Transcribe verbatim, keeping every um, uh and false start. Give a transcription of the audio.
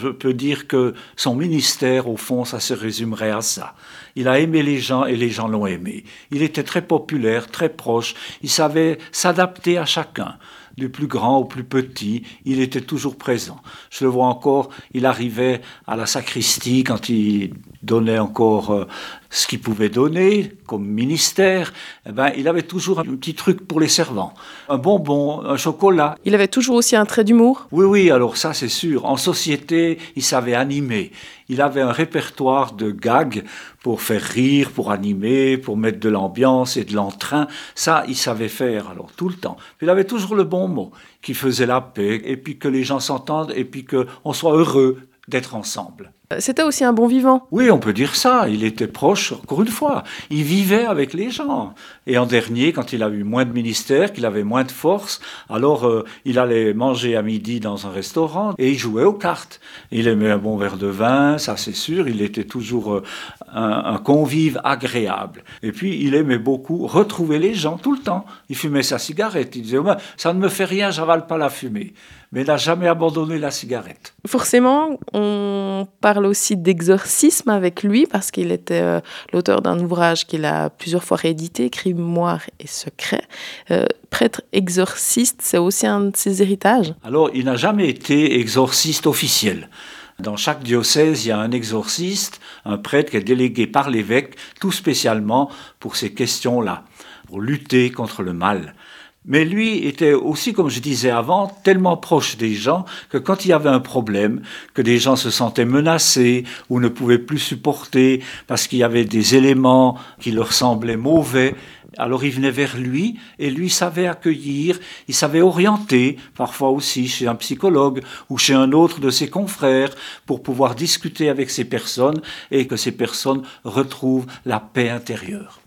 Je peux dire que son ministère, au fond, ça se résumerait à ça. Il a aimé les gens et les gens l'ont aimé. Il était très populaire, très proche. Il savait s'adapter à chacun. Du plus grand au plus petit, il était toujours présent. Je le vois encore, il arrivait à la sacristie quand il donnait encore euh, ce qu'il pouvait donner comme ministère. Eh ben, il avait toujours un petit truc pour les servants. Un bonbon, un chocolat. Il avait toujours aussi un trait d'humour? Oui, oui, alors ça c'est sûr. En société, il savait animer. Il avait un répertoire de gags pour faire rire, pour animer, pour mettre de l'ambiance et de l'entrain. Ça, il savait faire, alors, tout le temps. Puis il avait toujours le bon mot, qui faisait la paix, et puis que les gens s'entendent, et puis qu'on soit heureux d'être ensemble. C'était aussi un bon vivant. Oui, on peut dire ça. Il était proche, encore une fois. Il vivait avec les gens. Et en dernier, quand il a eu moins de ministère, qu'il avait moins de force, alors euh, il allait manger à midi dans un restaurant et il jouait aux cartes. Il aimait un bon verre de vin, ça c'est sûr. Il était toujours euh, un, un convive agréable. Et puis, il aimait beaucoup retrouver les gens tout le temps. Il fumait sa cigarette. Il disait, oh, ça ne me fait rien, j'avale pas la fumée. Mais il n'a jamais abandonné la cigarette. Forcément, on parle aussi d'exorcisme avec lui parce qu'il était euh, l'auteur d'un ouvrage qu'il a plusieurs fois réédité, Grimoire et secret. Euh, prêtre exorciste, c'est aussi un de ses héritages. Alors, il n'a jamais été exorciste officiel. Dans chaque diocèse, il y a un exorciste, un prêtre qui est délégué par l'évêque, tout spécialement pour ces questions-là, pour lutter contre le mal. Mais lui était aussi, comme je disais avant, tellement proche des gens que quand il y avait un problème, que des gens se sentaient menacés ou ne pouvaient plus supporter parce qu'il y avait des éléments qui leur semblaient mauvais, alors il venait vers lui et lui savait accueillir, il savait orienter, parfois aussi chez un psychologue ou chez un autre de ses confrères pour pouvoir discuter avec ces personnes et que ces personnes retrouvent la paix intérieure.